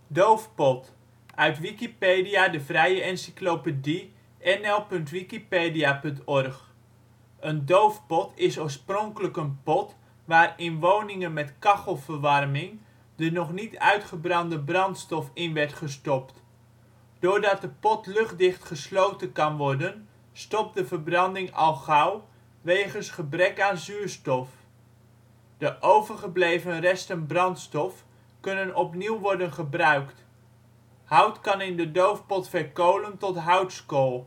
Doofpot, uit Wikipedia, de vrije encyclopedie. nl.wikipedia.org. Een doofpot is oorspronkelijk een pot waar in woningen met kachelverwarming de nog niet uitgebrande brandstof in werd gestopt. Doordat de pot luchtdicht gesloten kan worden, stopt de verbranding al gauw, wegens gebrek aan zuurstof. De overgebleven resten brandstof kunnen opnieuw worden gebruikt. Hout kan in de doofpot verkolen tot houtskool.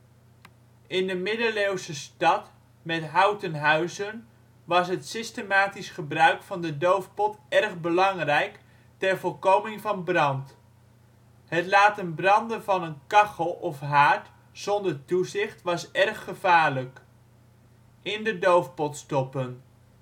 In de middeleeuwse stad met houten huizen was het systematisch gebruik van de doofpot erg belangrijk ter voorkoming van brand. Het laten branden van een kachel of haard zonder toezicht was erg gevaarlijk. In de doofpot stoppen.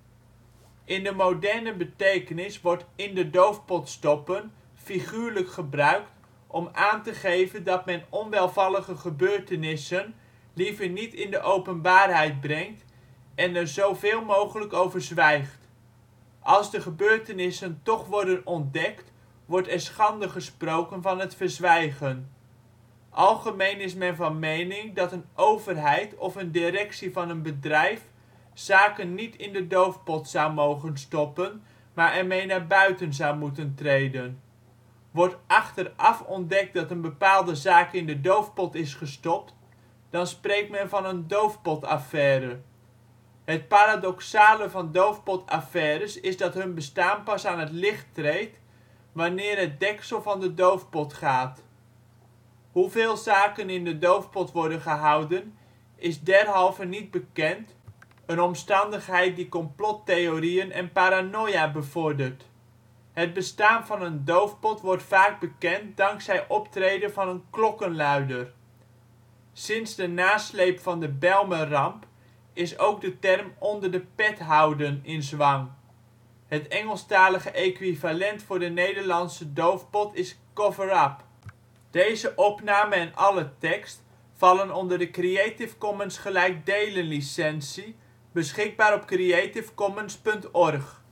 In de moderne betekenis wordt in de doofpot stoppen figuurlijk gebruikt om aan te geven dat men onwelvallige gebeurtenissen liever niet in de openbaarheid brengt en er zoveel mogelijk over zwijgt. Als de gebeurtenissen toch worden ontdekt, wordt er schande gesproken van het verzwijgen. Algemeen is men van mening dat een overheid of een directie van een bedrijf zaken niet in de doofpot zou mogen stoppen, maar ermee naar buiten zou moeten treden. Wordt achteraf ontdekt dat een bepaalde zaak in de doofpot is gestopt, dan spreekt men van een doofpotaffaire. Het paradoxale van doofpotaffaires is dat hun bestaan pas aan het licht treedt wanneer het deksel van de doofpot gaat. Hoeveel zaken in de doofpot worden gehouden is derhalve niet bekend, een omstandigheid die complottheorieën en paranoia bevordert. Het bestaan van een doofpot wordt vaak bekend dankzij optreden van een klokkenluider. Sinds de nasleep van de Bijlmerramp is ook de term onder de pet houden in zwang. Het Engelstalige equivalent voor de Nederlandse doofpot is cover-up. Deze opname en alle tekst vallen onder de Creative Commons gelijkdelen licentie, beschikbaar op creativecommons.org